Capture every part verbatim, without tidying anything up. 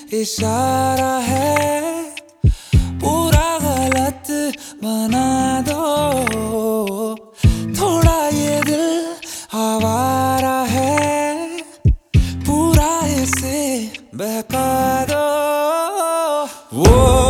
इशारा है, पूरा गलत बना दो। थोड़ा ये दिल आवारा है, पूरा इसे बहका दो। वो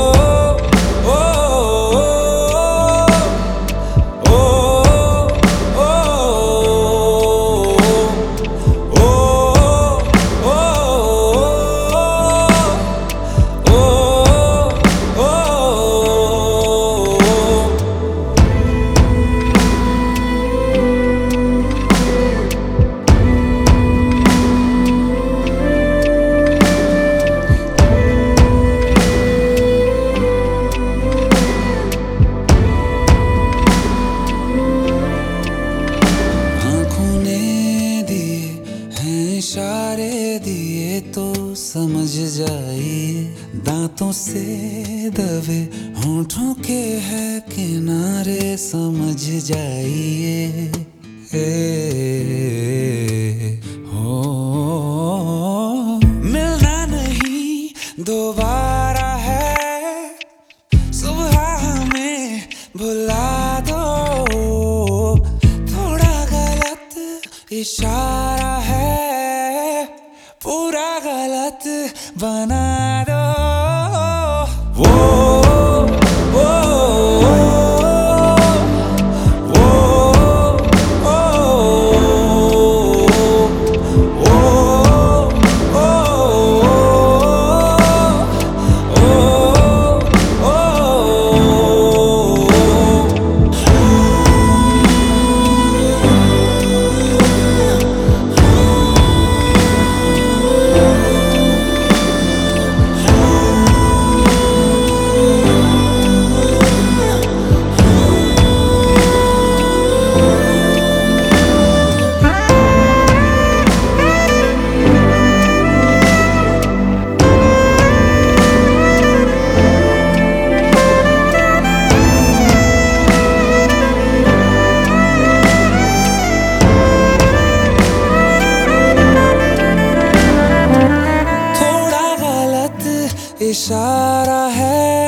इशारे दिए तो समझ जाइए, दांतों से दबे होठों के है किनारे समझ जाइए। हो मिलना नहीं दोबारा है, सुबह हमें भुला दो। थोड़ा गलत इशारा है, पूरा गलत बना दो। वो वो वो इशारा है,